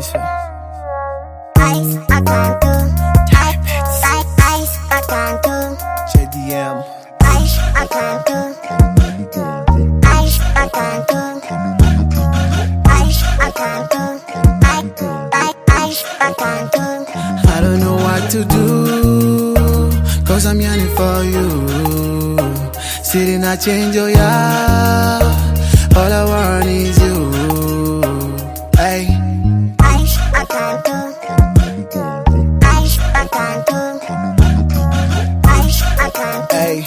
Lisa. Ice, I can't do. Ice, I can't do. JDM. Ice, I can't do. Ice, I can't do. Ice, I can't do. Ice, I can't do. I don't know what to do, cause I'm yearning for you. Sitting I change, oh yeah. All I want is you. Hey. Ice, I can't do. Ice, I can't do. Ice, I can't do. Hey.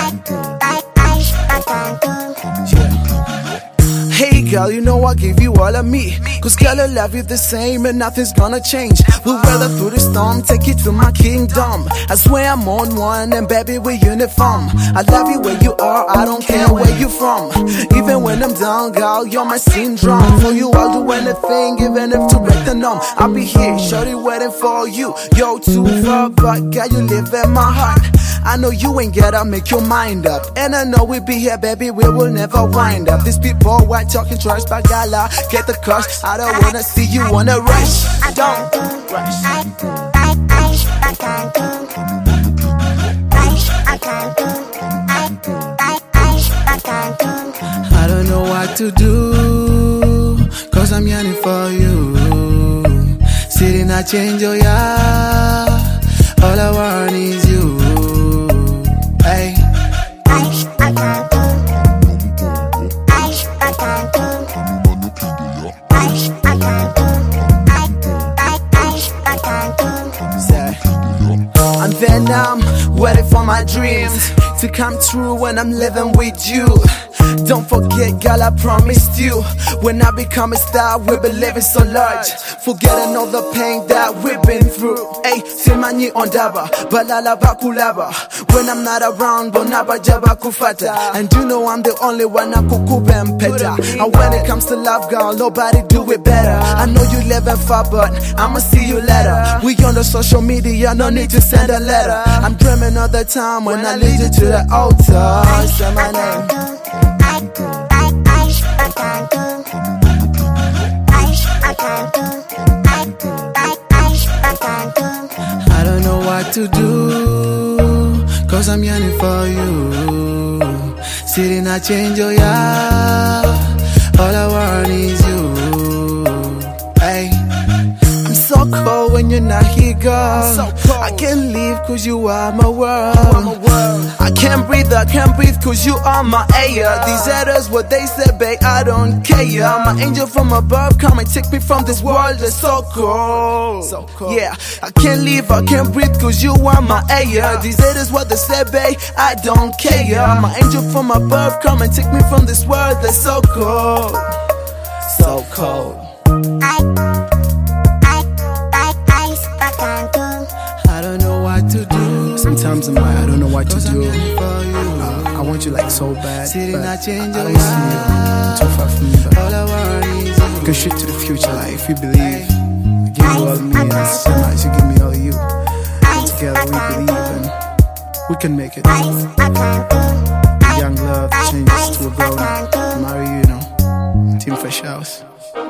Ice, I can't do. Yeah. Hey girl, you know I give you all of me, cause girl I love you the same and nothing's gonna change. We'll weather through the storm, take you to my kingdom. I swear I'm on one and baby we're uniform. I love you where you are, I don't care where you from. Even when I'm down, girl, you're my syndrome. For you I'll do anything, even if to break the norm. I'll be here, shorty waiting for you. You're too far, but girl you live in my heart. I know you ain't gotta make your mind up, and I know we'll be here, baby, we will never wind up. These people white talking trash, but gala, get the crush. I don't wanna see you wanna rush. Don't rush. Ice, I can't do. Ice, I can't do. Ice, I can't do. I don't know what to do, cause I'm yearning for you. Sitting I change, oh yeah. All I want is you. Hey. Ice, I can't do. Ice, I can't do. Ice, I can't do. Ice, I can't do. Say, I'm Venom, waiting for my dreams to come true when I'm living with you. Don't forget, girl, I promised you, when I become a star, we'll be living so large. Forgetting all the pain that we've been through. Hey, simani ondaba, balala bakulaba. When I'm not around, bonaba jaba kufata. And you know I'm the only one I kukupe and peta. And when it comes to love, girl, nobody do it better. I know you living far, but I'ma see you later. We on the social media, no need to send a letter. I'm dreaming of the time when I lead you to the altar. Say my name. Ice, I can't do. Ice, I can't do. Ice, I can't do. I don't know what to do, cause I'm yearning for you. Sitting I change, oh yeah. All I want is you. Hey. I'm so cold when you're not here, girl. I can't leave cause you are my world. I can't breathe cause you are my air. These haters, what they say, babe, I don't care. My angel from above, come and take me from this world that's so cold. Yeah, I can't leave, I can't breathe cause you are my air. These haters, what they say, babe, I don't care. My angel from above, come and take me from this world that's so cold. So cold. I don't know what to do. Sometimes I'm like, I don't know what to do. I want you like so bad, but I don't see you too far from me. But go straight to the future, like if you believe, give you all me and sometimes you give me all you. And together we believe and we can make it. Young love changes to a grown up. Marry you, you know. Team Fresh House.